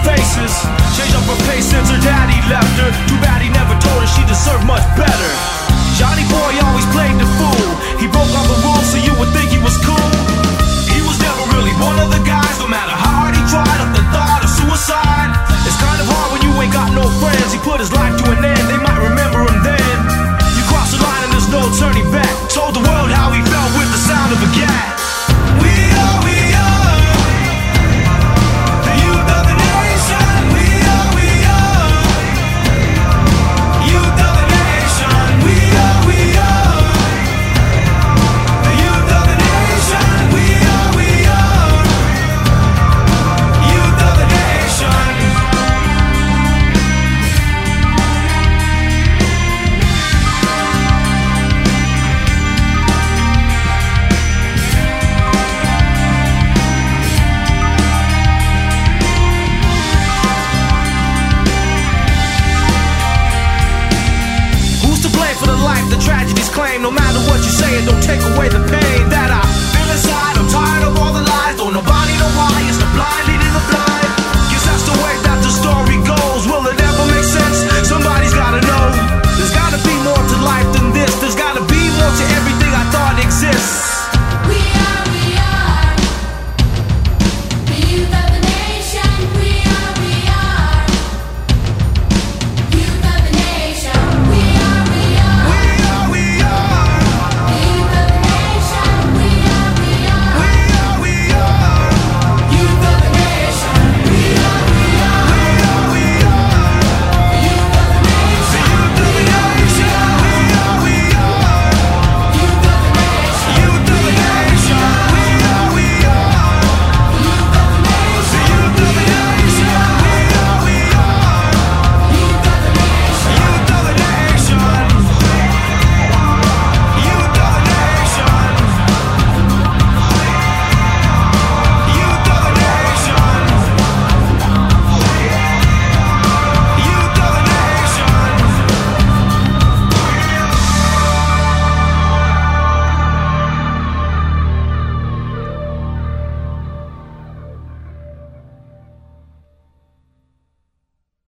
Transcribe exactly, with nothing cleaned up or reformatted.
faces. Changed up her pace since her daddy left her. Too bad he never told her she deserved much better. Johnny boy always played the fool. He broke all the rules so you would think he was cool. He was never really one of the guys. No matter how hard he tried, up the thought